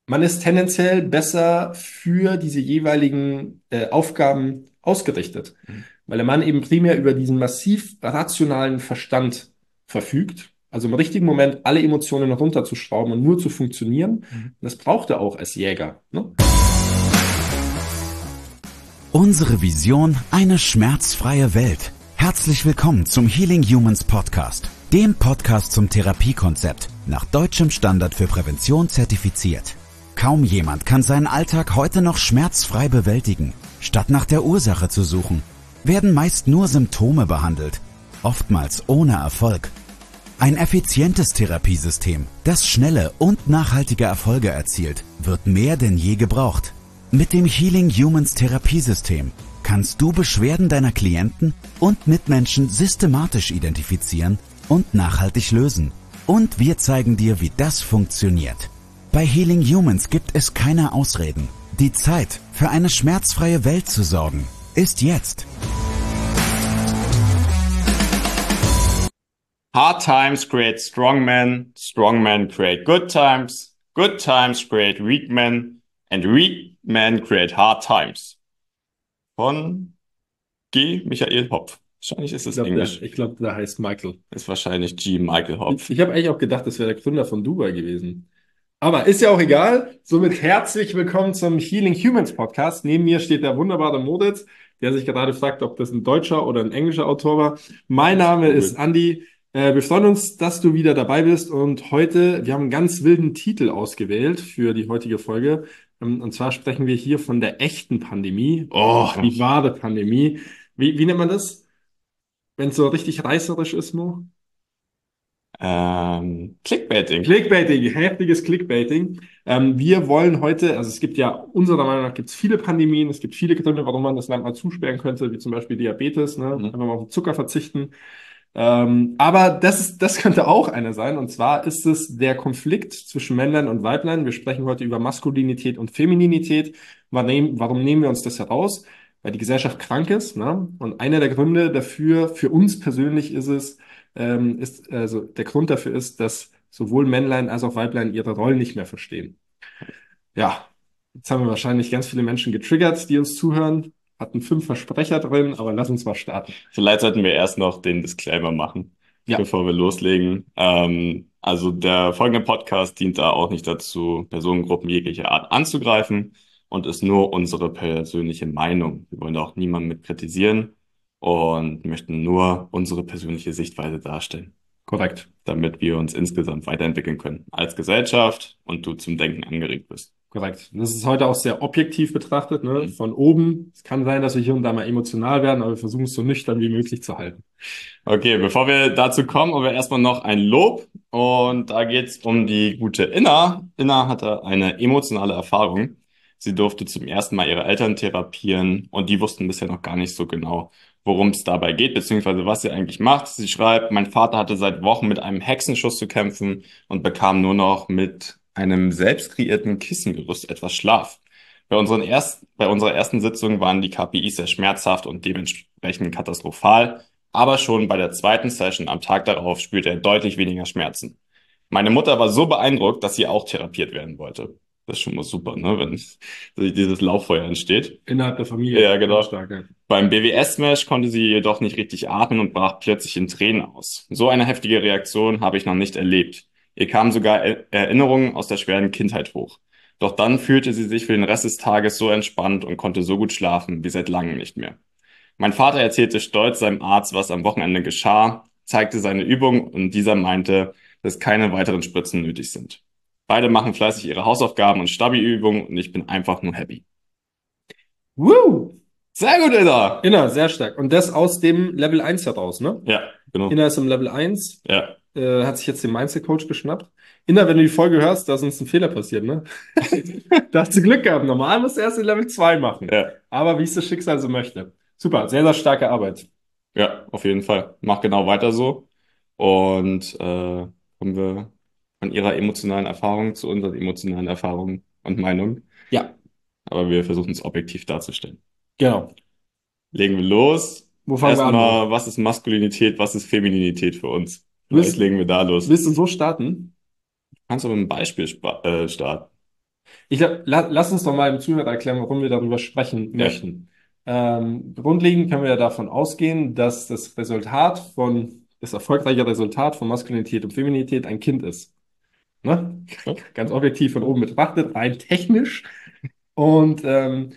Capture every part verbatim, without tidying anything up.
man ist tendenziell besser für diese jeweiligen äh, Aufgaben ausgerichtet, Mhm. weil der Mann eben primär über diesen massiv rationalen Verstand verfügt. Also im richtigen Moment alle Emotionen runterzuschrauben und nur zu funktionieren. Und Mhm. das braucht er auch als Jäger. Ne? Unsere Vision: eine schmerzfreie Welt. Herzlich willkommen zum Healing Humans Podcast, dem Podcast zum Therapiekonzept, nach deutschem Standard für Prävention zertifiziert. Kaum jemand kann seinen Alltag heute noch schmerzfrei bewältigen. Statt nach der Ursache zu suchen, werden meist nur Symptome behandelt, oftmals ohne Erfolg. Ein effizientes Therapiesystem, das schnelle und nachhaltige Erfolge erzielt, wird mehr denn je gebraucht. Mit dem Healing Humans Therapiesystem kannst du Beschwerden deiner Klienten und Mitmenschen systematisch identifizieren und nachhaltig lösen. Und wir zeigen dir, wie das funktioniert. Bei Healing Humans gibt es keine Ausreden. Die Zeit, für eine schmerzfreie Welt zu sorgen, ist jetzt. Hard times create strong men, strong men create good times, good times create weak men, and weak men create hard times. Von G. Michael Hopf. Wahrscheinlich ist Ich es glaube, der, Englisch. ich glaub, der heißt Michael. Ist wahrscheinlich G. Michael Ich, Hopf. ich habe eigentlich auch gedacht, das wäre der Gründer von Dubai gewesen. Aber ist ja auch egal. Somit herzlich willkommen zum Healing Humans Podcast. Neben mir steht der wunderbare Moritz, der sich gerade fragt, ob das ein deutscher oder ein englischer Autor war. Mein Name ist Cool. Andi. Äh, wir freuen uns, dass du wieder dabei bist. Und heute, wir haben einen ganz wilden Titel ausgewählt für die heutige Folge. Ähm, Und zwar sprechen wir hier von der echten Pandemie. Oh, die wahre Pandemie. Wie, wie nennt man das, wenn es so richtig reißerisch ist, Mo? Ähm, Clickbaiting. Clickbaiting, heftiges Clickbaiting. Ähm, wir wollen heute, also es gibt ja, unserer Meinung nach gibt es viele Pandemien, es gibt viele Gründe, warum man das Land mal zusperren könnte, wie zum Beispiel Diabetes, ne? Mhm. Einfach mal auf den Zucker verzichten. Ähm, aber das ist, das könnte auch einer sein. Und zwar ist es der Konflikt zwischen Männlein und Weiblein. Wir sprechen heute über Maskulinität und Femininität. Warum, warum nehmen wir uns das heraus? Weil die Gesellschaft krank ist, ne? Und einer der Gründe dafür, für uns persönlich ist es, ähm, ist, also der Grund dafür ist, dass sowohl Männlein als auch Weiblein ihre Rollen nicht mehr verstehen. Ja, jetzt haben wir wahrscheinlich ganz viele Menschen getriggert, die uns zuhören. Hatten fünf Versprecher drin, aber lass uns mal starten. Vielleicht sollten wir erst noch den Disclaimer machen, Ja, bevor wir loslegen. Ähm, also der folgende Podcast dient da auch nicht dazu, Personengruppen jeglicher Art anzugreifen und ist nur unsere persönliche Meinung. Wir wollen da auch niemanden mit kritisieren und möchten nur unsere persönliche Sichtweise darstellen, korrekt. damit wir uns insgesamt weiterentwickeln können als Gesellschaft und du zum Denken angeregt bist. Korrekt. Das ist heute auch sehr objektiv betrachtet, ne? Mhm. Von oben. Es kann sein, dass wir hier und da mal emotional werden, aber wir versuchen es so nüchtern wie möglich zu halten. Okay, bevor wir dazu kommen, haben wir erstmal noch ein Lob. Und da geht's um die gute Inna. Inna hatte eine emotionale Erfahrung. Sie durfte zum ersten Mal ihre Eltern therapieren und die wussten bisher noch gar nicht so genau, worum es dabei geht, beziehungsweise was sie eigentlich macht. Sie schreibt, mein Vater hatte seit Wochen mit einem Hexenschuss zu kämpfen und bekam nur noch mit einem selbst kreierten Kissengerüst etwas Schlaf. Bei unseren erst, bei unserer ersten Sitzung waren die K P Is sehr schmerzhaft und dementsprechend katastrophal. Aber schon bei der zweiten Session am Tag darauf spürte er deutlich weniger Schmerzen. Meine Mutter war so beeindruckt, dass sie auch therapiert werden wollte. Das ist schon mal super, ne, wenn dieses Lauffeuer entsteht. Innerhalb der Familie. Ja, Ganz genau. stark, ja. Beim B W S-Smash konnte sie jedoch nicht richtig atmen und brach plötzlich in Tränen aus. So eine heftige Reaktion habe ich noch nicht erlebt. Ihr kamen sogar Er- Erinnerungen aus der schweren Kindheit hoch. Doch dann fühlte sie sich für den Rest des Tages so entspannt und konnte so gut schlafen wie seit langem nicht mehr. Mein Vater erzählte stolz seinem Arzt, was am Wochenende geschah, zeigte seine Übung und dieser meinte, dass keine weiteren Spritzen nötig sind. Beide machen fleißig ihre Hausaufgaben und Stabi-Übungen und ich bin einfach nur happy. Woo! Sehr gut, Ida! Inner, sehr stark. Und das aus dem Level eins heraus, ne? Ja, genau. Inner ist im Level eins, Ja. äh, hat sich jetzt den Mindset-Coach geschnappt. Inner, wenn du die Folge hörst, da ist uns ein Fehler passiert, ne? Da hast du Glück gehabt. Normal musst du erst in Level zwei machen. Ja, Aber wie es das Schicksal so möchte. Super, sehr, sehr starke Arbeit. ja, auf jeden Fall. Mach genau weiter so. Und äh, kommen wir von ihrer emotionalen Erfahrung zu unseren emotionalen Erfahrungen und Meinungen. Ja, Aber wir versuchen es objektiv darzustellen. genau. Legen wir los. Wo fangen wir an, Mo? Erstmal, was ist Maskulinität, was ist Femininität für uns? Vielleicht Willst, legen wir da los. willst du so starten? Kannst du mit einem Beispiel spa- äh, starten? Ich glaub, la, lass uns doch mal im Zuhörer erklären, warum wir darüber sprechen Ja, möchten. Ähm, grundlegend können wir ja davon ausgehen, dass das Resultat von, das erfolgreiche Resultat von Maskulinität und Femininität ein Kind ist. Ne? ja, Ganz objektiv von oben betrachtet, rein technisch. Und ähm,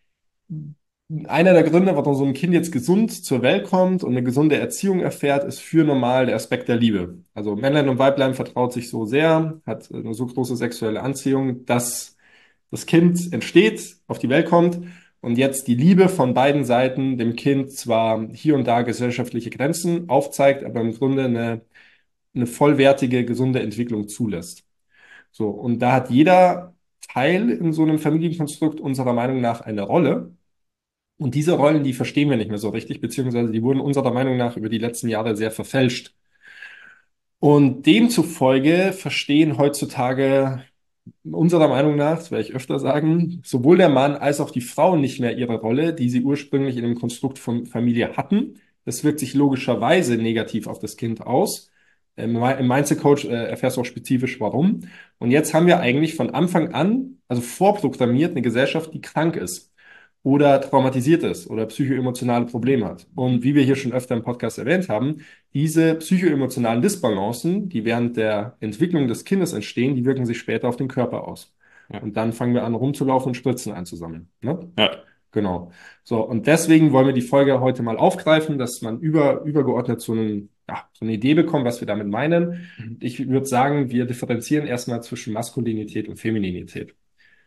einer der Gründe, warum so ein Kind jetzt gesund zur Welt kommt und eine gesunde Erziehung erfährt, ist für normal der Aspekt der Liebe. Also Männlein und Weiblein vertraut sich so sehr, hat eine so große sexuelle Anziehung, dass das Kind entsteht, auf die Welt kommt und jetzt die Liebe von beiden Seiten dem Kind zwar hier und da gesellschaftliche Grenzen aufzeigt, aber im Grunde eine, eine vollwertige, gesunde Entwicklung zulässt. So, und da hat jeder Teil in so einem Familienkonstrukt unserer Meinung nach eine Rolle. Und diese Rollen, die verstehen wir nicht mehr so richtig, beziehungsweise die wurden unserer Meinung nach über die letzten Jahre sehr verfälscht. Und demzufolge verstehen heutzutage unserer Meinung nach, das werde ich öfter sagen, sowohl der Mann als auch die Frau nicht mehr ihre Rolle, die sie ursprünglich in dem Konstrukt von Familie hatten. Das wirkt sich logischerweise negativ auf das Kind aus. Ähm, Im Mindset Coach äh, erfährst du auch spezifisch warum. Und jetzt haben wir eigentlich von Anfang an, also vorprogrammiert, eine Gesellschaft, die krank ist oder traumatisiert ist oder psychoemotionale Probleme hat. Und wie wir hier schon öfter im Podcast erwähnt haben, diese psychoemotionalen Disbalancen, die während der Entwicklung des Kindes entstehen, die wirken sich später auf den Körper aus. ja, Und dann fangen wir an, rumzulaufen und Spritzen einzusammeln. Ne? ja. Genau. So, und deswegen wollen wir die Folge heute mal aufgreifen, dass man über, übergeordnet so, einen, ja, so eine Idee bekommt, was wir damit meinen. Mhm. Ich würde sagen, wir differenzieren erstmal zwischen Maskulinität und Femininität.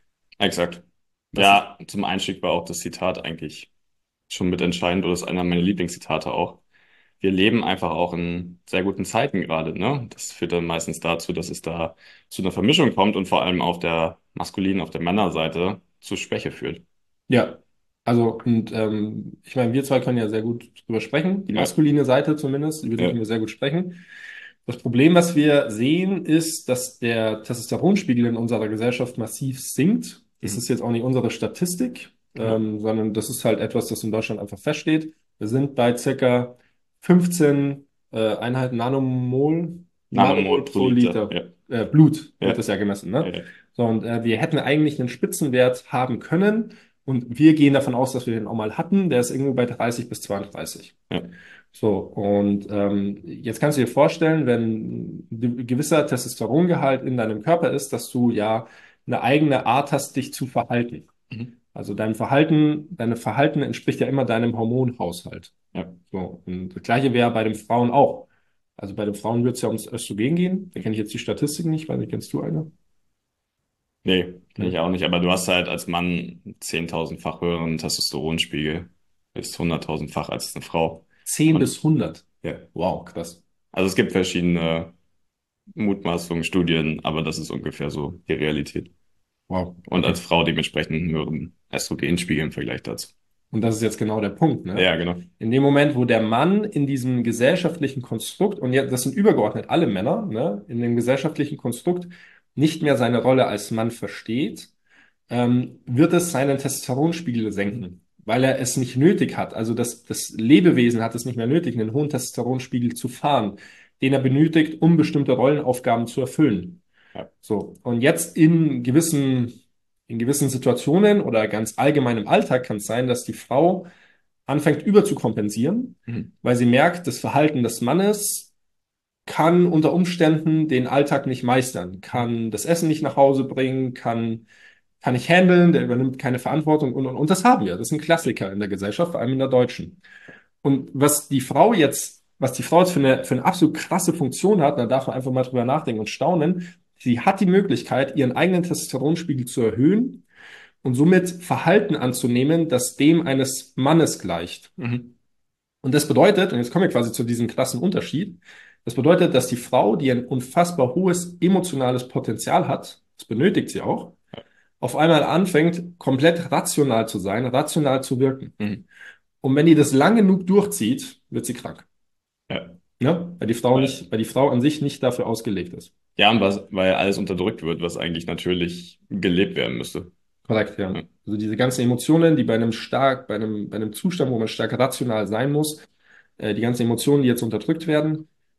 Exakt. Das ist, Ja, zum Einstieg war auch das Zitat eigentlich schon mitentscheidend oder ist einer meiner Lieblingszitate auch. Wir leben einfach auch in sehr guten Zeiten gerade, ne? Das führt dann meistens dazu, dass es da zu einer Vermischung kommt und vor allem auf der maskulinen, auf der Männerseite zu Schwäche führt. ja, also, und ähm, ich meine, wir zwei können ja sehr gut drüber sprechen, die Ja, maskuline Seite zumindest, über die ja, können wir sehr gut sprechen. Das Problem, was wir sehen, ist, dass der Testosteronspiegel in unserer Gesellschaft massiv sinkt. Das mhm. ist jetzt auch nicht unsere Statistik, Ja. ähm, sondern das ist halt etwas, das in Deutschland einfach feststeht. Wir sind bei circa fünfzehn äh, Einheiten Nanomol, Nanomol Nanomol pro pro Liter. Liter. Ja, Äh, Blut wird ja, das ja gemessen, ja, ne? ja. So, und äh, wir hätten eigentlich einen Spitzenwert haben können. Und wir gehen davon aus, dass wir den auch mal hatten. Der ist irgendwo bei dreißig bis zweiunddreißig. Ja. So, und ähm, jetzt kannst du dir vorstellen, wenn ein gewisser Testosterongehalt in deinem Körper ist, dass du ja eine eigene Art hast, dich zu verhalten. Mhm. Also dein Verhalten, deine Verhalten entspricht ja immer deinem Hormonhaushalt. Ja. So, und das Gleiche wäre bei den Frauen auch. Also bei den Frauen wird es ja ums Östrogen gehen. Da kenne ich jetzt die Statistiken nicht, weil nicht kennst du eine? Nee, kenne Ja. ich auch nicht, aber du hast halt als Mann zehntausendfach höheren Testosteronspiegel, bis hunderttausendfach als eine Frau. zehn Und bis hundert. ja, Wow, krass. also es gibt verschiedene Mutmaßungen, Studien, aber das ist ungefähr so die Realität. Wow, Und okay. als Frau dementsprechend einen höheren Östrogenspiegel im Vergleich dazu. Und das ist jetzt genau der Punkt, ne? Ja, genau. In dem Moment, wo der Mann in diesem gesellschaftlichen Konstrukt, und jetzt, das sind übergeordnet alle Männer, ne, in dem gesellschaftlichen Konstrukt nicht mehr seine Rolle als Mann versteht, ähm, wird es seinen Testosteronspiegel senken, weil er es nicht nötig hat. Also das, das Lebewesen hat es nicht mehr nötig, einen hohen Testosteronspiegel zu fahren, den er benötigt, um bestimmte Rollenaufgaben zu erfüllen. Ja. So, und jetzt in gewissen, in gewissen Situationen oder ganz allgemein im Alltag kann es sein, dass die Frau anfängt überzukompensieren, Mhm. weil sie merkt, das Verhalten des Mannes kann unter Umständen den Alltag nicht meistern, kann das Essen nicht nach Hause bringen, kann, kann nicht handeln, der übernimmt keine Verantwortung und, und, und das haben wir. Das ist ein Klassiker in der Gesellschaft, vor allem in der deutschen. Und was die Frau jetzt, was die Frau jetzt für eine, für eine absolut krasse Funktion hat, da darf man einfach mal drüber nachdenken und staunen. Sie hat die Möglichkeit, ihren eigenen Testosteronspiegel zu erhöhen und somit Verhalten anzunehmen, das dem eines Mannes gleicht. Mhm. Und das bedeutet, und jetzt kommen wir quasi zu diesem krassen Unterschied, das bedeutet, dass die Frau, die ein unfassbar hohes emotionales Potenzial hat, das benötigt sie auch, auf einmal anfängt, komplett rational zu sein, rational zu wirken. Mhm. Und wenn die das lang genug durchzieht, wird sie krank. Ja. Ne? Weil die Frau Weil, nicht, weil die Frau an sich nicht dafür ausgelegt ist. ja, und was, weil alles unterdrückt wird, was eigentlich natürlich gelebt werden müsste. Korrekt, ja. Ja. Also diese ganzen Emotionen, die bei einem stark, bei einem, bei einem Zustand, wo man stark rational sein muss, äh, die ganzen Emotionen, die jetzt unterdrückt werden,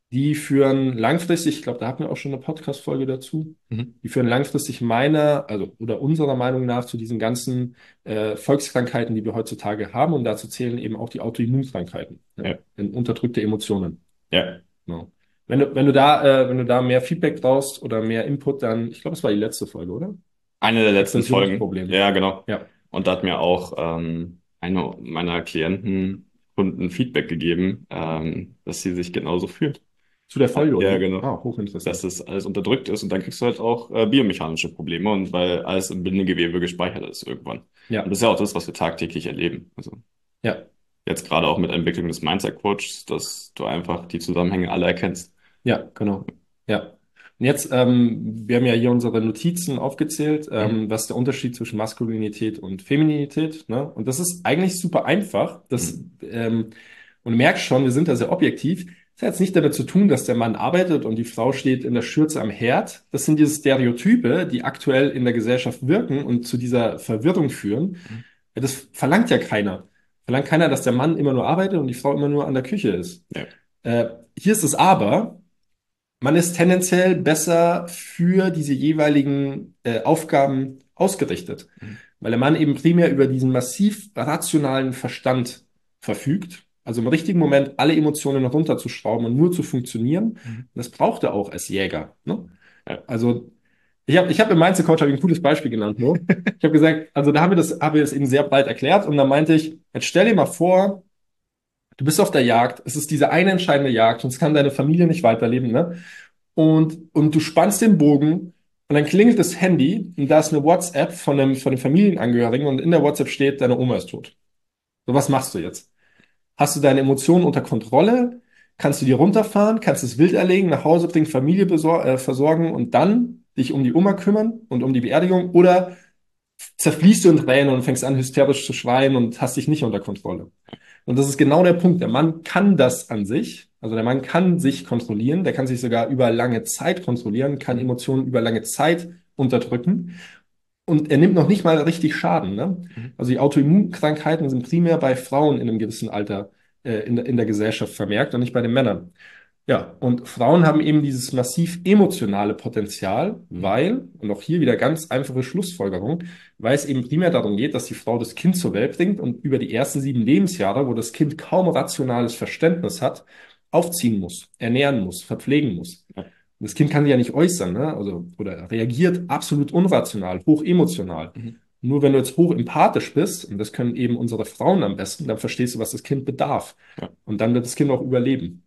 die führen langfristig, ich glaube, da hatten wir auch schon eine Podcast-Folge dazu, Mhm. die führen langfristig meiner, also oder unserer Meinung nach zu diesen ganzen äh, Volkskrankheiten, die wir heutzutage haben. Und dazu zählen eben auch die Autoimmunkrankheiten, Ja. ja, unterdrückte Emotionen. Ja. Genau. Wenn du, wenn du da, äh, wenn du da mehr Feedback brauchst oder mehr Input, dann, ich glaube, es war die letzte Folge, oder? Eine der letzten Folgen. Expressionsprobleme. Ja, genau. Ja. Und da hat mir auch ähm, eine meiner Klienten, Kunden Feedback gegeben, ähm, dass sie sich genauso fühlt. Zu der Folge, oder? Ja, genau. Ah, hochinteressant. Dass das alles unterdrückt ist und dann kriegst du halt auch äh, biomechanische Probleme und weil alles im Bindegewebe gespeichert ist irgendwann. Ja. Und das ist ja auch das, was wir tagtäglich erleben. Also Ja. jetzt gerade auch mit der Entwicklung des Mindset-Coaches, dass du einfach die Zusammenhänge alle erkennst. Ja, genau. Ja. Und jetzt, ähm, wir haben ja hier unsere Notizen aufgezählt, ähm, Mhm. was ist der Unterschied zwischen Maskulinität und Femininität, ne? Und das ist eigentlich super einfach. Das, ähm, und du merkst schon, wir sind da sehr objektiv. Das hat jetzt nicht damit zu tun, dass der Mann arbeitet und die Frau steht in der Schürze am Herd. Das sind diese Stereotype, die aktuell in der Gesellschaft wirken und zu dieser Verwirrung führen. Mhm. Das verlangt ja keiner. Verlangt keiner, dass der Mann immer nur arbeitet und die Frau immer nur an der Küche ist. Ja. Äh, hier ist es aber, man ist tendenziell besser für diese jeweiligen äh, Aufgaben ausgerichtet, Mhm. weil der Mann eben primär über diesen massiv rationalen Verstand verfügt. Also im richtigen Moment alle Emotionen runterzuschrauben und nur zu funktionieren. Mhm. Das braucht er auch als Jäger. Ne? Ja. Also ich habe ich hab im Mindset Coach hab ich ein cooles Beispiel genannt. Nur. Ich habe gesagt, also da haben wir das, haben wir das eben sehr breit erklärt und da meinte ich, jetzt stell dir mal vor, du bist auf der Jagd, es ist diese eine entscheidende Jagd, sonst kann deine Familie nicht weiterleben, ne? Und, und du spannst den Bogen und dann klingelt das Handy und da ist eine WhatsApp von einem, von einem Familienangehörigen und in der WhatsApp steht, deine Oma ist tot. So, was machst du jetzt? Hast du deine Emotionen unter Kontrolle? Kannst du die runterfahren? Kannst du das Wild erlegen, nach Hause bringen, Familie besor äh, versorgen und dann dich um die Oma kümmern und um die Beerdigung? Oder zerfließt du in Tränen und fängst an, hysterisch zu schreien und hast dich nicht unter Kontrolle? Und das ist genau der Punkt. Der Mann kann das an sich. Also der Mann kann sich kontrollieren. Der kann sich sogar über lange Zeit kontrollieren, kann Emotionen über lange Zeit unterdrücken. Und er nimmt noch nicht mal richtig Schaden. Ne? Mhm. Also die Autoimmunkrankheiten sind primär bei Frauen in einem gewissen Alter äh, in der, in der Gesellschaft vermerkt und nicht bei den Männern. Ja, und Frauen haben eben dieses massiv emotionale Potenzial, weil, und auch hier wieder ganz einfache Schlussfolgerung, weil es eben primär darum geht, dass die Frau das Kind zur Welt bringt und über die ersten sieben Lebensjahre, wo das Kind kaum rationales Verständnis hat, aufziehen muss, ernähren muss, verpflegen muss. Ja. Und das Kind kann sich ja nicht äußern, ne? Also, oder reagiert absolut unrational, hoch emotional. Mhm. Nur wenn du jetzt hoch empathisch bist, und das können eben unsere Frauen am besten, dann verstehst du, was das Kind bedarf. Ja. Und dann wird das Kind auch überleben.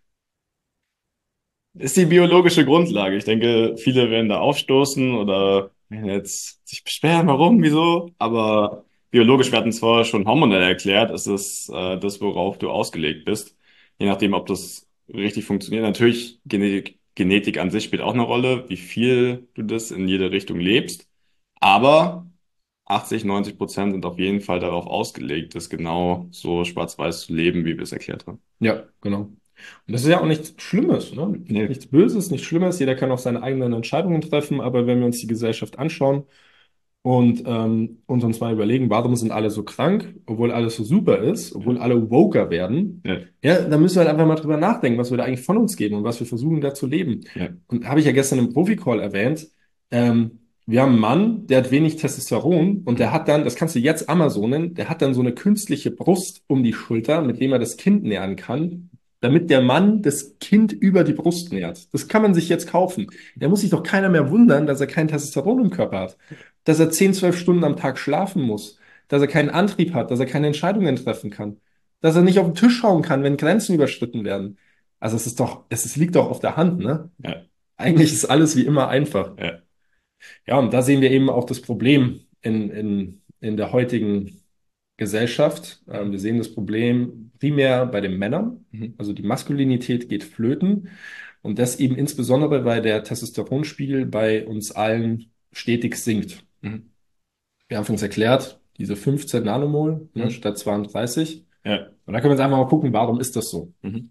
Ist die biologische Grundlage. Ich denke, viele werden da aufstoßen oder werden jetzt sich beschweren, warum, wieso. Aber biologisch, wir hatten es vorher schon hormonell erklärt, ist es äh, das, worauf du ausgelegt bist. Je nachdem, ob das richtig funktioniert. Natürlich, Genetik, Genetik an sich spielt auch eine Rolle, wie viel du das in jede Richtung lebst. Aber achtzig, neunzig Prozent sind auf jeden Fall darauf ausgelegt, das genau so schwarz-weiß zu leben, wie wir es erklärt haben. Ja, genau. Und das ist ja auch nichts Schlimmes, ne? Nee. Nichts Böses, nichts Schlimmes. Jeder kann auch seine eigenen Entscheidungen treffen. Aber wenn wir uns die Gesellschaft anschauen und, ähm, und uns mal überlegen, warum sind alle so krank, obwohl alles so super ist, obwohl alle woker werden, Ja. ja, dann müssen wir halt einfach mal drüber nachdenken, was wir da eigentlich von uns geben und was wir versuchen da zu leben. Ja. Und habe ich ja gestern im Profi-Call erwähnt, ähm, wir haben einen Mann, der hat wenig Testosteron und der hat dann, das kannst du jetzt Amazonen, der hat dann so eine künstliche Brust um die Schulter, mit dem er das Kind nähren kann, damit der Mann das Kind über die Brust nährt. Das kann man sich jetzt kaufen. Da muss sich doch keiner mehr wundern, dass er kein Testosteron im Körper hat, dass er zehn, zwölf Stunden am Tag schlafen muss, dass er keinen Antrieb hat, dass er keine Entscheidungen treffen kann, dass er nicht auf den Tisch schauen kann, wenn Grenzen überschritten werden. Also es ist doch, es, es liegt doch auf der Hand, ne? Ja. Eigentlich ist alles wie immer einfach. Ja. Ja, und da sehen wir eben auch das Problem in, in, in der heutigen Gesellschaft. Ähm, wir sehen das Problem primär bei den Männern. Mhm. Also die Maskulinität geht flöten. Und das eben insbesondere, weil der Testosteronspiegel bei uns allen stetig sinkt. Mhm. Wir haben uns erklärt, diese fünfzehn Nanomol, ne, Mhm. statt zweiunddreißig. Ja. Und da können wir jetzt einfach mal gucken, warum ist das so? Mhm.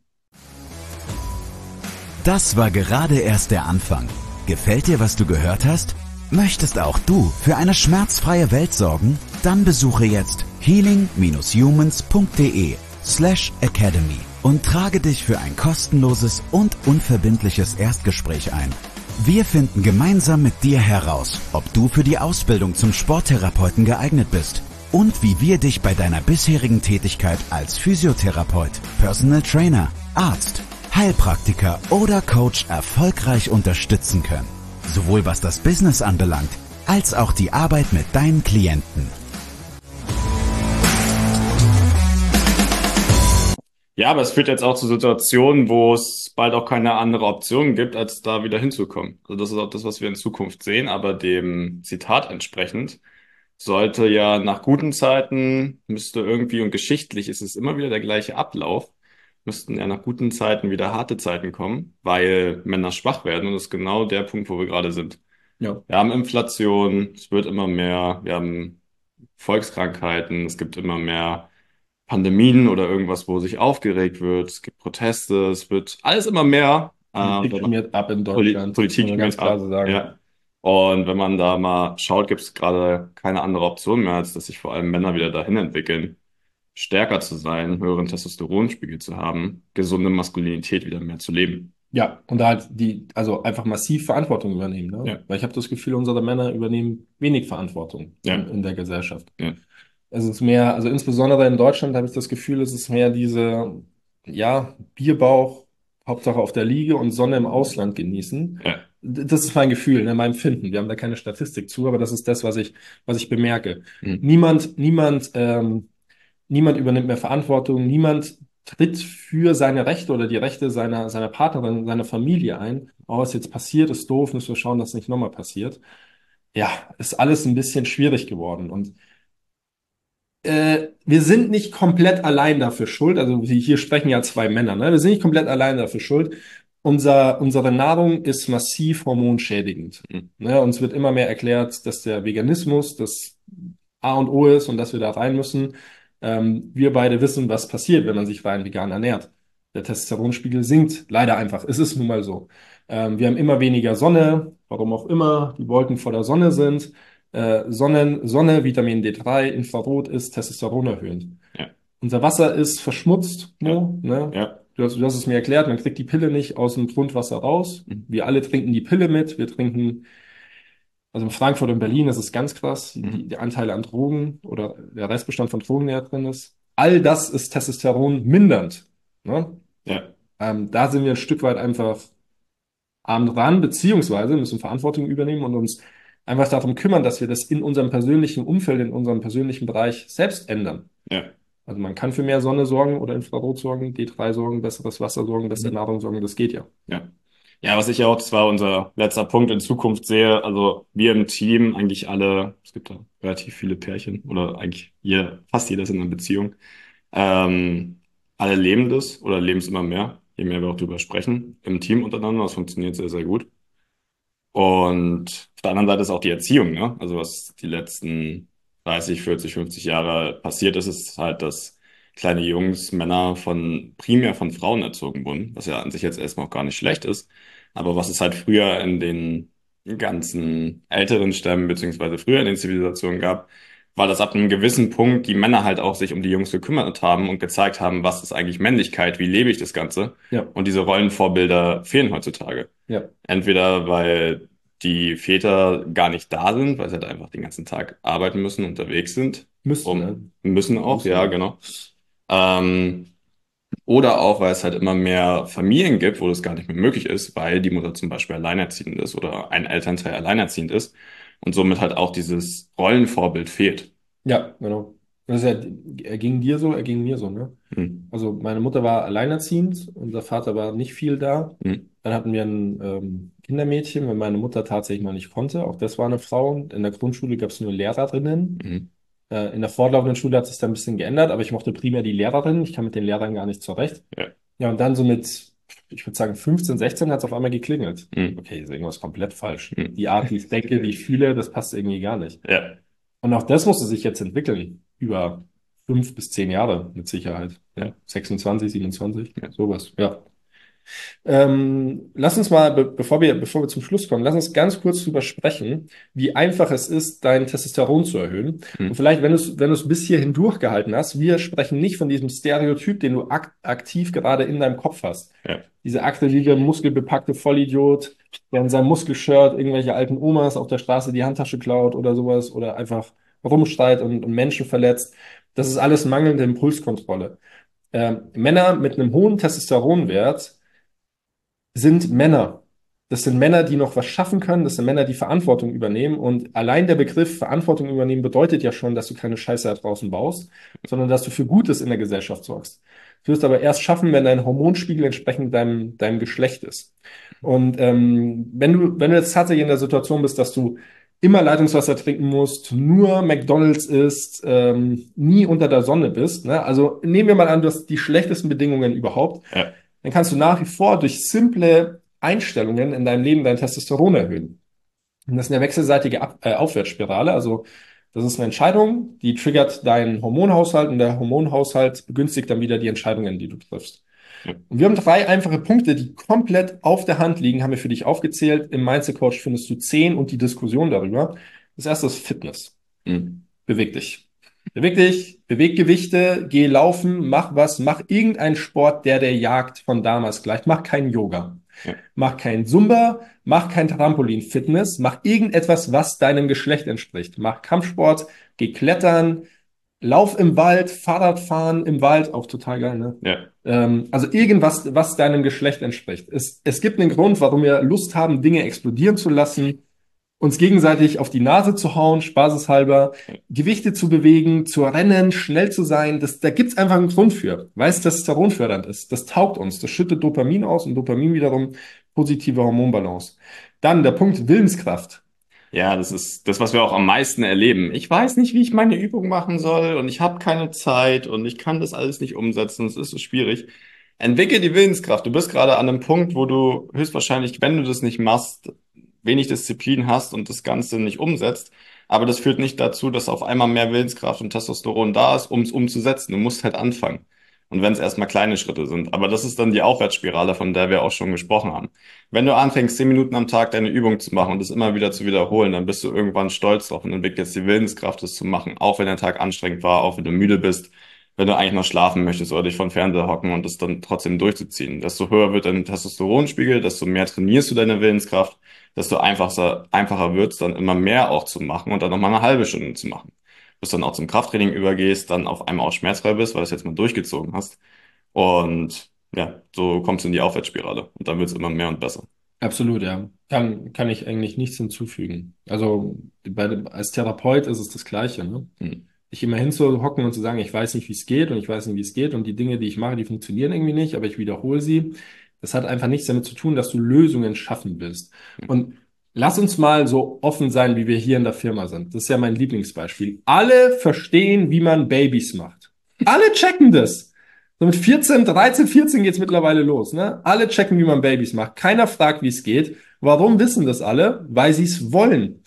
Das war gerade erst der Anfang. Gefällt dir, was du gehört hast? Möchtest auch du für eine schmerzfreie Welt sorgen? Dann besuche jetzt healing-humans.de slash academy und trage dich für ein kostenloses und unverbindliches Erstgespräch ein. Wir finden gemeinsam mit dir heraus, ob du für die Ausbildung zum Sporttherapeuten geeignet bist und wie wir dich bei deiner bisherigen Tätigkeit als Physiotherapeut, Personal Trainer, Arzt, Heilpraktiker oder Coach erfolgreich unterstützen können. Sowohl was das Business anbelangt, als auch die Arbeit mit deinen Klienten. Ja, aber es führt jetzt auch zu Situationen, wo es bald auch keine andere Option gibt, als da wieder hinzukommen. Also das ist auch das, was wir in Zukunft sehen, aber dem Zitat entsprechend sollte ja nach guten Zeiten, müsste irgendwie, und geschichtlich ist es immer wieder der gleiche Ablauf, müssten ja nach guten Zeiten wieder harte Zeiten kommen, weil Männer schwach werden und das ist genau der Punkt, wo wir gerade sind. Ja. Wir haben Inflation, es wird immer mehr, wir haben Volkskrankheiten, es gibt immer mehr Pandemien oder irgendwas, wo sich aufgeregt wird. Es gibt Proteste, es wird alles immer mehr. Äh, Politik wenn man, schmiert ab in Poli Deutschland, Politik muss man ganz schmiert klar ab. so sagen. Ja. Und wenn man da mal schaut, gibt es gerade keine andere Option mehr, als dass sich vor allem Männer wieder dahin entwickeln, stärker zu sein, höheren Testosteronspiegel zu haben, gesunde Maskulinität wieder mehr zu leben. Ja, und da halt die, also einfach massiv Verantwortung übernehmen, ne? Ja. Weil ich habe das Gefühl, unsere Männer übernehmen wenig Verantwortung Ja. in, in der Gesellschaft. Ja. Es ist mehr, also insbesondere in Deutschland habe ich das Gefühl, es ist mehr diese, ja, Bierbauch, Hauptsache auf der Liege und Sonne im Ausland genießen. Ja. D- Das ist mein Gefühl, ne, mein Empfinden. Wir haben da keine Statistik zu, aber das ist das, was ich, was ich bemerke. Mhm. Niemand, niemand, ähm, niemand übernimmt mehr Verantwortung, niemand tritt für seine Rechte oder die Rechte seiner, seiner Partnerin, seiner Familie ein. Oh, was jetzt passiert, ist doof, müssen wir schauen, dass es nicht nochmal passiert. Ja, ist alles ein bisschen schwierig geworden. Und äh, wir sind nicht komplett allein dafür schuld. Also wie- hier sprechen ja zwei Männer, ne? Wir sind nicht komplett allein dafür schuld. Unser, unsere Nahrung ist massiv hormonschädigend. Mhm. Ne? Uns wird immer mehr erklärt, dass der Veganismus das A und O ist und dass wir da rein müssen. Ähm, wir beide wissen, was passiert, wenn man sich rein vegan ernährt. Der Testosteronspiegel sinkt leider einfach. Es ist nun mal so. Ähm, wir haben immer weniger Sonne, warum auch immer. Die Wolken vor der Sonne sind. Äh, Sonnen, Sonne, Vitamin D drei, Infrarot ist Testosteron erhöhend. Ja. Unser Wasser ist verschmutzt, Mo, ne? Ja. Du hast, du hast es mir erklärt, man kriegt die Pille nicht aus dem Grundwasser raus. Mhm. Wir alle trinken die Pille mit. Wir trinken, also in Frankfurt und Berlin, das ist ganz krass, die, Mhm. die Anteile an Drogen oder der Restbestand von Drogen, der da drin ist. All das ist Testosteron mindernd. Ne? Ja. Ähm, da sind wir ein Stück weit einfach arm dran, beziehungsweise müssen Verantwortung übernehmen und uns einfach darum kümmern, dass wir das in unserem persönlichen Umfeld, in unserem persönlichen Bereich selbst ändern. Ja. Also man kann für mehr Sonne sorgen oder Infrarot sorgen, D drei sorgen, besseres Wasser sorgen, bessere Nahrung sorgen, das geht ja. Ja. Ja, was ich ja auch, das war unser letzter Punkt in Zukunft sehe, also wir im Team, eigentlich alle, es gibt da relativ viele Pärchen oder eigentlich hier, fast jeder ist in einer Beziehung, ähm, alle leben das oder leben es immer mehr, je mehr wir auch drüber sprechen, im Team untereinander, das funktioniert sehr, sehr gut. Und auf der anderen Seite ist auch die Erziehung, ne? Also was die letzten dreißig, vierzig, fünfzig Jahre passiert ist, ist halt, dass kleine Jungs, Männer von primär von Frauen erzogen wurden, was ja an sich jetzt erstmal auch gar nicht schlecht ist. Aber was es halt früher in den ganzen älteren Stämmen, beziehungsweise früher in den Zivilisationen gab, war, dass ab einem gewissen Punkt die Männer halt auch sich um die Jungs gekümmert haben und gezeigt haben, was ist eigentlich Männlichkeit, wie lebe ich das Ganze. Ja, Und diese Rollenvorbilder fehlen heutzutage. ja. Entweder weil die Väter gar nicht da sind, weil sie halt einfach den ganzen Tag arbeiten müssen, unterwegs sind. Müssen, ne? Um, müssen auch, Müssen. ja, genau. Ähm, oder auch, weil es halt immer mehr Familien gibt, wo das gar nicht mehr möglich ist, weil die Mutter zum Beispiel alleinerziehend ist oder ein Elternteil alleinerziehend ist und somit halt auch dieses Rollenvorbild fehlt. Ja, genau. Das ist ja, er ging dir so, er ging mir so, ne? Hm. Also meine Mutter war alleinerziehend, unser Vater war nicht viel da. Hm. Dann hatten wir ein ähm, Kindermädchen, weil meine Mutter tatsächlich mal nicht konnte. Auch das war eine Frau. In der Grundschule gab es nur Lehrerinnen. Hm. Äh, in der fortlaufenden Schule hat sich da ein bisschen geändert, aber ich mochte primär die Lehrerinnen. Ich kam mit den Lehrern gar nicht zurecht. Ja. Ja, und dann so mit, ich würde sagen, fünfzehn, sechzehn hat es auf einmal geklingelt. Hm. Okay, ist irgendwas komplett falsch. Hm. Die Art, wie ich denke, wie ich fühle, das passt irgendwie gar nicht. Ja. Und auch das musste sich jetzt entwickeln. Über fünf bis zehn Jahre mit Sicherheit. Ja. sechsundzwanzig, siebenundzwanzig, Ja. sowas. Ja. Ähm, lass uns mal, be bevor wir, bevor wir zum Schluss kommen, lass uns ganz kurz drüber sprechen, wie einfach es ist, dein Testosteron zu erhöhen. Und Hm. vielleicht, wenn du es, wenn du es bis hierhin durchgehalten hast, wir sprechen nicht von diesem Stereotyp, den du ak aktiv gerade in deinem Kopf hast. Ja. Dieser aktive, muskelbepackte Vollidiot, der in seinem Muskelshirt irgendwelche alten Omas auf der Straße die Handtasche klaut oder sowas oder einfach rumschreit und, und Menschen verletzt. Das ist alles mangelnde Impulskontrolle. Ähm, Männer mit einem hohen Testosteronwert sind Männer. Das sind Männer, die noch was schaffen können. Das sind Männer, die Verantwortung übernehmen. Und allein der Begriff Verantwortung übernehmen bedeutet ja schon, dass du keine Scheiße da draußen baust, sondern dass du für Gutes in der Gesellschaft sorgst. Du wirst aber erst schaffen, wenn dein Hormonspiegel entsprechend deinem, deinem Geschlecht ist. Und ähm, wenn du, wenn du jetzt tatsächlich in der Situation bist, dass du immer Leitungswasser trinken musst, nur McDonald's isst, ähm, nie unter der Sonne bist, ne? Also nehmen wir mal an, du hast die schlechtesten Bedingungen überhaupt, Ja. dann kannst du nach wie vor durch simple Einstellungen in deinem Leben dein Testosteron erhöhen. Und das ist eine wechselseitige Ab äh, Aufwärtsspirale. Also das ist eine Entscheidung, die triggert deinen Hormonhaushalt und der Hormonhaushalt begünstigt dann wieder die Entscheidungen, die du triffst. Ja. Und wir haben drei einfache Punkte, die komplett auf der Hand liegen, haben wir für dich aufgezählt. Im Mindset Coach findest du zehn und die Diskussion darüber. Das erste ist Fitness. Hm. Beweg dich. Beweg dich, beweg Gewichte, geh laufen, mach was, mach irgendeinen Sport, der der Jagd von damals gleicht. Mach kein Yoga, Ja. mach kein Zumba, mach kein Trampolin-Fitness, mach irgendetwas, was deinem Geschlecht entspricht. Mach Kampfsport, geh klettern, lauf im Wald, Fahrradfahren im Wald, auch total geil, ne? Ja. Ähm, also irgendwas, was deinem Geschlecht entspricht. Es, es gibt einen Grund, warum wir Lust haben, Dinge explodieren zu lassen, uns gegenseitig auf die Nase zu hauen, spaßeshalber, Gewichte zu bewegen, zu rennen, schnell zu sein. Das, da gibt's einfach einen Grund für, weil es testosteronfördernd ist. Das taugt uns. Das schüttet Dopamin aus und Dopamin wiederum positive Hormonbalance. Dann der Punkt Willenskraft. Ja, das ist das, was wir auch am meisten erleben. Ich weiß nicht, wie ich meine Übung machen soll und ich habe keine Zeit und ich kann das alles nicht umsetzen. Es ist so schwierig. Entwickel die Willenskraft. Du bist gerade an einem Punkt, wo du höchstwahrscheinlich, wenn du das nicht machst, wenig Disziplin hast und das Ganze nicht umsetzt. Aber das führt nicht dazu, dass auf einmal mehr Willenskraft und Testosteron da ist, um es umzusetzen. Du musst halt anfangen. Und wenn es erstmal kleine Schritte sind. Aber das ist dann die Aufwärtsspirale, von der wir auch schon gesprochen haben. Wenn du anfängst, zehn Minuten am Tag deine Übung zu machen und das immer wieder zu wiederholen, dann bist du irgendwann stolz drauf und entwickelst die Willenskraft, das zu machen. Auch wenn der Tag anstrengend war, auch wenn du müde bist, wenn du eigentlich noch schlafen möchtest oder dich vor den Fernseher hocken und das dann trotzdem durchzuziehen. Desto höher wird dein Testosteronspiegel, desto mehr trainierst du deine Willenskraft, desto einfacher, einfacher wird es dann immer mehr auch zu machen und dann nochmal eine halbe Stunde zu machen. Bis du dann auch zum Krafttraining übergehst, dann auf einmal auch schmerzfrei bist, weil du es jetzt mal durchgezogen hast. Und ja, so kommst du in die Aufwärtsspirale und dann wird es immer mehr und besser. Absolut, ja. Kann, kann ich eigentlich nichts hinzufügen. Also bei, dem- als Therapeut ist es das Gleiche, ne? Hm. Ich immer hinzuhocken und zu sagen, ich weiß nicht, wie es geht und ich weiß nicht, wie es geht und die Dinge, die ich mache, die funktionieren irgendwie nicht, aber ich wiederhole sie. Das hat einfach nichts damit zu tun, dass du Lösungen schaffen willst. Und lass uns mal so offen sein, wie wir hier in der Firma sind. Das ist ja mein Lieblingsbeispiel. Alle verstehen, wie man Babys macht. Alle checken das. So mit vierzehn, dreizehn, vierzehn geht's mittlerweile los, ne? Alle checken, wie man Babys macht. Keiner fragt, wie es geht. Warum wissen das alle? Weil sie es wollen.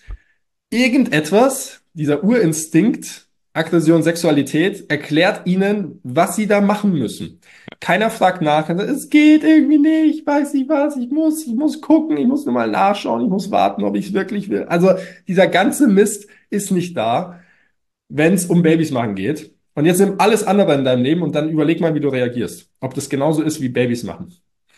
Irgendetwas, dieser Urinstinkt, Aggression, Sexualität, erklärt ihnen, was sie da machen müssen. Keiner fragt nach, es geht irgendwie nicht, ich weiß nicht was, ich muss, ich muss gucken, ich muss nur mal nachschauen, ich muss warten, ob ich es wirklich will. Also dieser ganze Mist ist nicht da, wenn es um Babys machen geht. Und jetzt nimm alles andere in deinem Leben und dann überleg mal, wie du reagierst. Ob das genauso ist wie Babys machen.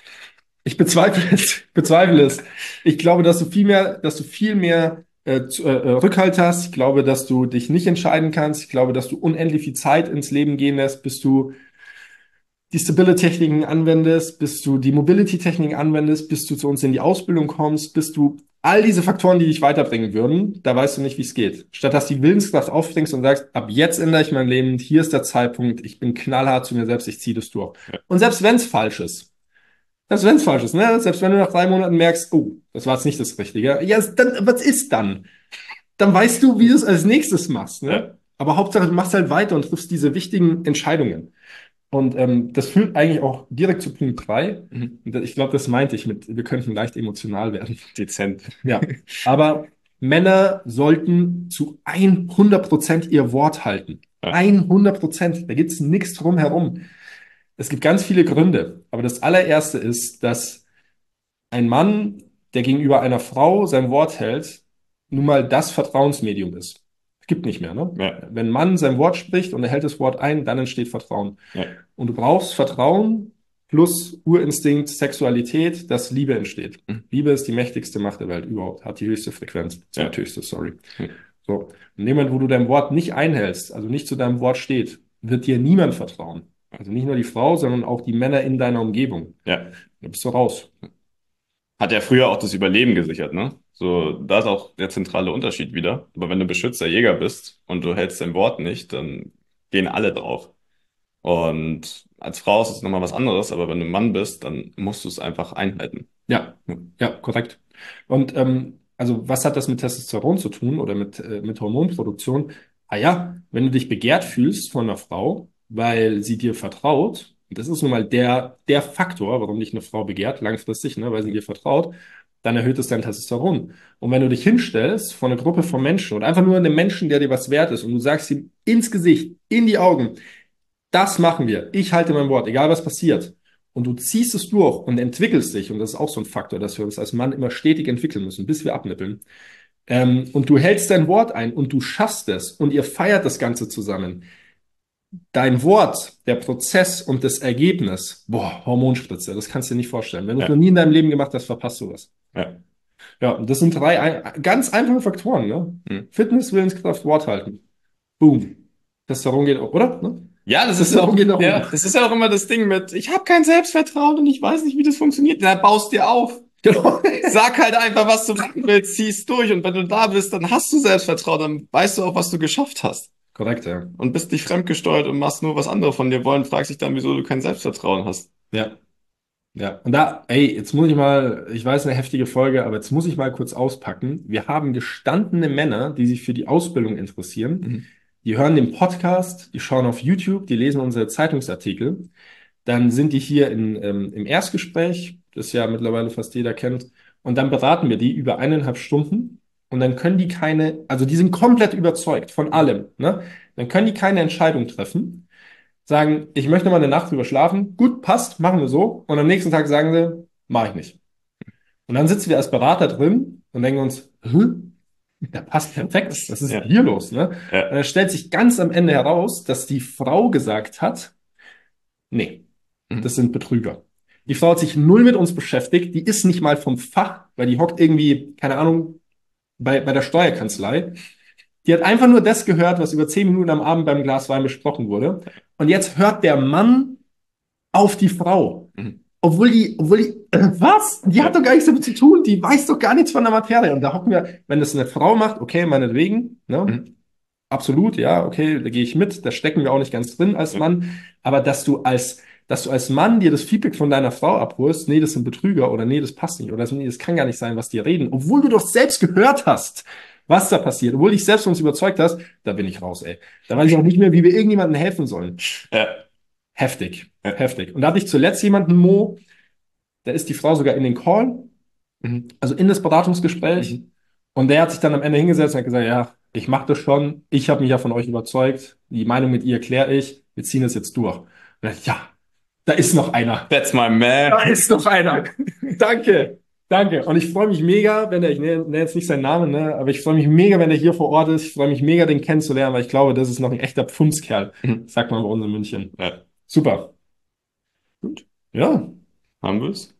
Ich bezweifle es, bezweifle es. Ich glaube, dass du viel mehr, dass du viel mehr äh, zu- äh, äh, Rückhalt hast. Ich glaube, dass du dich nicht entscheiden kannst. Ich glaube, dass du unendlich viel Zeit ins Leben gehen lässt, bis du die Stability-Techniken anwendest, bis du die Mobility-Techniken anwendest, bis du zu uns in die Ausbildung kommst, bis du all diese Faktoren, die dich weiterbringen würden, da weißt du nicht, wie es geht. Statt dass du die Willenskraft aufbringst und sagst, ab jetzt ändere ich mein Leben, hier ist der Zeitpunkt, ich bin knallhart zu mir selbst, ich ziehe das durch. Und selbst wenn es falsch ist, selbst wenn es falsch ist, ne? Selbst wenn du nach drei Monaten merkst, oh, das war jetzt nicht das Richtige, ja, dann, was ist dann? Dann weißt du, wie du es als nächstes machst, ne? Ja. Aber Hauptsache, du machst halt weiter und triffst diese wichtigen Entscheidungen. Und ähm, das führt eigentlich auch direkt zu Punkt drei. Mhm. Ich glaube, das meinte ich mit, wir könnten leicht emotional werden. Dezent. Ja, aber Männer sollten zu hundert Prozent ihr Wort halten. Ja. hundert Prozent. Da gibt's nichts drum herum. Es gibt ganz viele Gründe, aber das allererste ist, dass ein Mann, der gegenüber einer Frau sein Wort hält, nun mal das Vertrauensmedium ist. Es gibt nicht mehr, ne? Ja. Wenn ein Mann sein Wort spricht und er hält das Wort ein, dann entsteht Vertrauen. Ja. Und du brauchst Vertrauen plus Urinstinkt, Sexualität, dass Liebe entsteht. Mhm. Liebe ist die mächtigste Macht der Welt überhaupt, hat die höchste Frequenz, Ja. zweithöchste, sorry. Mhm. So. In dem Moment, wo du dein Wort nicht einhältst, also nicht zu deinem Wort steht, wird dir niemand vertrauen. Also nicht nur die Frau, sondern auch die Männer in deiner Umgebung. Ja. Da bist du raus. Hat ja früher auch das Überleben gesichert, ne? So, da ist auch der zentrale Unterschied wieder. Aber wenn du Beschützer Jäger bist und du hältst dein Wort nicht, dann gehen alle drauf. Und als Frau ist es nochmal was anderes, aber wenn du ein Mann bist, dann musst du es einfach einhalten. Ja, ja, korrekt. Und ähm, also was hat das mit Testosteron zu tun oder mit, äh, mit Hormonproduktion? Ah ja, wenn du dich begehrt fühlst von einer Frau, weil sie dir vertraut, und das ist nun mal der, der Faktor, warum dich eine Frau begehrt, langfristig, ne, weil sie dir vertraut, dann erhöht es dein Testosteron. Und wenn du dich hinstellst vor einer Gruppe von Menschen oder einfach nur einem Menschen, der dir was wert ist und du sagst ihm ins Gesicht, in die Augen, das machen wir, ich halte mein Wort, egal was passiert. Und du ziehst es durch und entwickelst dich, und das ist auch so ein Faktor, dass wir uns als Mann immer stetig entwickeln müssen, bis wir abnippeln. Ähm, und du hältst dein Wort ein und du schaffst es und ihr feiert das Ganze zusammen. Dein Wort, der Prozess und das Ergebnis, boah, Hormonspritze, das kannst du dir nicht vorstellen. Wenn du es Ja. noch nie in deinem Leben gemacht hast, verpasst du was. Ja. Ja, und das sind drei ein, ganz einfache Faktoren, ne? Mhm. Fitness, Willenskraft, Wort halten. Boom. Testosteron geht auch, oder? Ne? Ja, das Das ist auch, geht nach ja, oben. das ist ja auch immer das Ding mit, ich habe kein Selbstvertrauen und ich weiß nicht, wie das funktioniert. Da baust dir auf. Genau. Sag halt einfach, was du machen willst, zieh's durch. Und wenn du da bist, dann hast du Selbstvertrauen, dann weißt du auch, was du geschafft hast. Korrekt, ja. Und bist nicht fremdgesteuert und machst nur, was andere von dir wollen, fragst dich dann, wieso du kein Selbstvertrauen hast. Ja. Ja. Und da, ey, jetzt muss ich mal, ich weiß, eine heftige Folge, aber jetzt muss ich mal kurz auspacken. Wir haben gestandene Männer, die sich für die Ausbildung interessieren. Mhm. Die hören den Podcast, die schauen auf YouTube, die lesen unsere Zeitungsartikel. Dann sind die hier in, ähm, im Erstgespräch, das ja mittlerweile fast jeder kennt. Und dann beraten wir die über eineinhalb Stunden. Und dann können die keine, also die sind komplett überzeugt von allem, ne? Dann können die keine Entscheidung treffen. Sagen, ich möchte mal eine Nacht drüber schlafen. Gut, passt, machen wir so. Und am nächsten Tag sagen sie, mache ich nicht. Und dann sitzen wir als Berater drin und denken uns, Hä? Der passt perfekt. Was ist Ja. hier los, ne? Ja. Und dann stellt sich ganz am Ende heraus, dass die Frau gesagt hat, nee, Mhm. das sind Betrüger. Die Frau hat sich null mit uns beschäftigt. Die ist nicht mal vom Fach, weil die hockt irgendwie, keine Ahnung, bei, bei der Steuerkanzlei. Die hat einfach nur das gehört, was über zehn Minuten am Abend beim Glas Wein besprochen wurde. Und jetzt hört der Mann auf die Frau. Mhm. Obwohl die, obwohl die, äh, was? Die hat doch gar nichts damit zu tun. Die weiß doch gar nichts von der Materie. Und da hocken wir, wenn das eine Frau macht, okay, meinetwegen, ne? Mhm. Absolut, ja, okay, da gehe ich mit. Da stecken wir auch nicht ganz drin als Ja. Mann. Aber dass du als, dass du als Mann dir das Feedback von deiner Frau abholst, nee, das sind Betrüger oder nee, das passt nicht oder das, nee, das kann gar nicht sein, was die reden, obwohl du doch selbst gehört hast, was da passiert, obwohl dich selbst von uns überzeugt hast, da bin ich raus, ey. Da weiß ich auch nicht mehr, wie wir irgendjemandem helfen sollen. Ja. Heftig, Ja. heftig. Und da hatte ich zuletzt jemanden, Mo, da ist die Frau sogar in den Call, Mhm. also in das Beratungsgespräch. Mhm. Und der hat sich dann am Ende hingesetzt und hat gesagt, ja, ich mache das schon, ich habe mich ja von euch überzeugt, die Meinung mit ihr kläre ich, wir ziehen das jetzt durch. Und dann, ja, da ist noch einer. That's my man. Da ist noch einer. Danke, danke. Und ich freue mich mega, wenn er, ich nenne nenne jetzt nicht seinen Namen, ne, aber ich freue mich mega, wenn er hier vor Ort ist. Ich freue mich mega, den kennenzulernen, weil ich glaube, das ist noch ein echter Pfundskerl, Mhm. sagt man bei uns in München. Ja. Super. Gut. Ja, Haben wir es?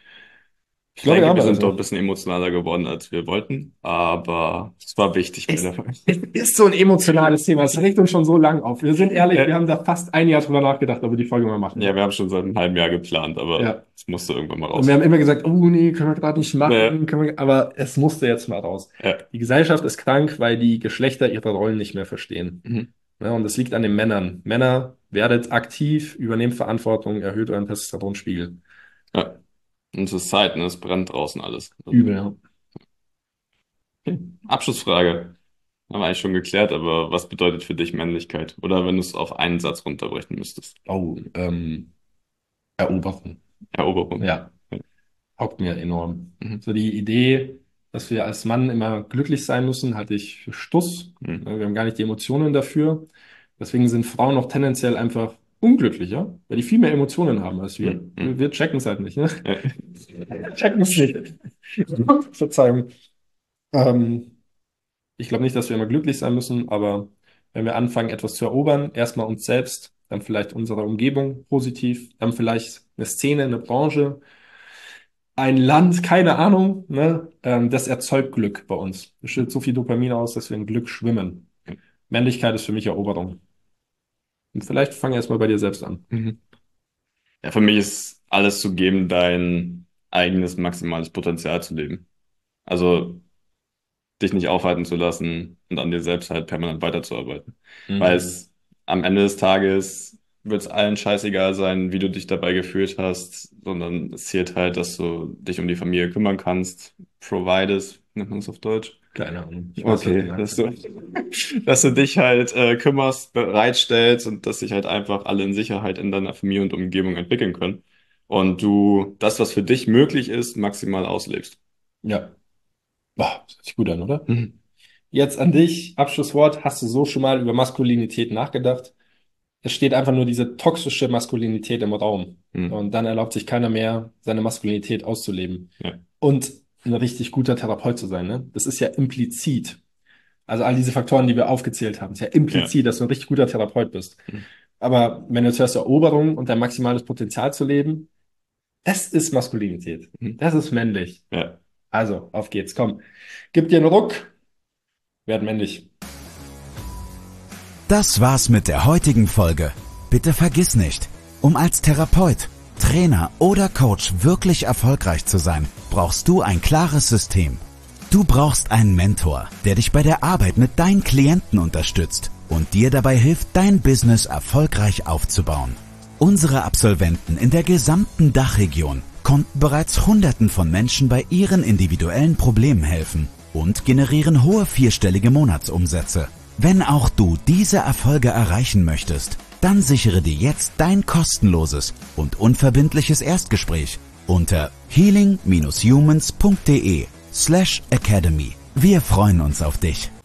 ich Ich glaube, denke, ja, wir sind also. doch ein bisschen emotionaler geworden, als wir wollten, aber es war wichtig bei Es, der Folge. es ist so ein emotionales Thema. Es regt uns schon so lang auf. Wir sind ehrlich, Ja. wir haben da fast ein Jahr drüber nachgedacht, ob wir die Folge mal machen. Ja, wir haben schon seit einem halben Jahr geplant, aber Ja. es musste irgendwann mal Und raus. wir haben immer gesagt, oh nee, können wir gerade nicht machen, Ja. können wir, aber es musste jetzt mal raus. Ja. Die Gesellschaft ist krank, weil die Geschlechter ihre Rollen nicht mehr verstehen. Mhm. Ja, und das liegt an den Männern. Männer, werdet aktiv, übernehmt Verantwortung, erhöht euren Testosteronspiegel. Ja. Und es ist Zeit, ne? Es brennt draußen alles. Also, Übel, ja. okay. Abschlussfrage. Haben wir eigentlich schon geklärt, aber was bedeutet für dich Männlichkeit? Oder wenn du es auf einen Satz runterbrechen müsstest? Oh, ähm, Eroberung. Eroberung. Ja, Ja. taugt mir enorm. Mhm. So die Idee, dass wir als Mann immer glücklich sein müssen, halte ich für Stuss. Mhm. Wir haben gar nicht die Emotionen dafür. Deswegen sind Frauen auch tendenziell einfach unglücklicher, weil die viel mehr Emotionen haben als wir. Mhm. Wir checken es halt nicht, ne? Ja. Checken es nicht. Verzeihung. Ähm, ich glaube nicht, dass wir immer glücklich sein müssen, aber wenn wir anfangen, etwas zu erobern, erstmal uns selbst, dann vielleicht unsere Umgebung positiv, dann vielleicht eine Szene, eine Branche, ein Land, keine Ahnung, ne? Ähm, das erzeugt Glück bei uns. Es schüttet so viel Dopamin aus, dass wir in Glück schwimmen. Männlichkeit ist für mich Eroberung. Und vielleicht fang erst mal bei dir selbst an. Mhm. Ja, für mich ist alles zu geben, dein eigenes maximales Potenzial zu leben. Also dich nicht aufhalten zu lassen und an dir selbst halt permanent weiterzuarbeiten. Weil Mhm. es am Ende des Tages wird es allen scheißegal sein, wie du dich dabei gefühlt hast, sondern es zählt halt, dass du dich um die Familie kümmern kannst. Providest, nennt man es auf Deutsch. Keine Ahnung. Ich weiß, was du Okay, meinst. dass du, dass du dich halt äh, kümmerst, bereitstellst und dass sich halt einfach alle in Sicherheit in deiner Familie und Umgebung entwickeln können. Und du das, was für dich möglich ist, maximal auslebst. Ja. Boah, das hört sich gut an, oder? Mhm. Jetzt an dich, Abschlusswort. Hast du so schon mal über Maskulinität nachgedacht? Es steht einfach nur diese toxische Maskulinität im Raum. Mhm. Und dann erlaubt sich keiner mehr, seine Maskulinität auszuleben. Ja. Und ein richtig guter Therapeut zu sein, ne? Das ist ja implizit. Also all diese Faktoren, die wir aufgezählt haben, ist ja implizit, dass du ein richtig guter Therapeut bist. Mhm. Aber wenn du jetzt hörst, Eroberung und dein maximales Potenzial zu leben, das ist Maskulinität. Mhm. Das ist männlich. Ja. Also, auf geht's, komm. Gib dir einen Ruck, werd männlich. Das war's mit der heutigen Folge. Bitte vergiss nicht, um als Therapeut, Trainer oder Coach wirklich erfolgreich zu sein, brauchst du ein klares System. Du brauchst einen Mentor, der dich bei der Arbeit mit deinen Klienten unterstützt und dir dabei hilft, dein Business erfolgreich aufzubauen. Unsere Absolventen in der gesamten Dachregion konnten bereits Hunderten von Menschen bei ihren individuellen Problemen helfen und generieren hohe vierstellige Monatsumsätze. Wenn auch du diese Erfolge erreichen möchtest, dann sichere dir jetzt dein kostenloses und unverbindliches Erstgespräch unter healing dash humans punkt de slash academy. Wir freuen uns auf dich.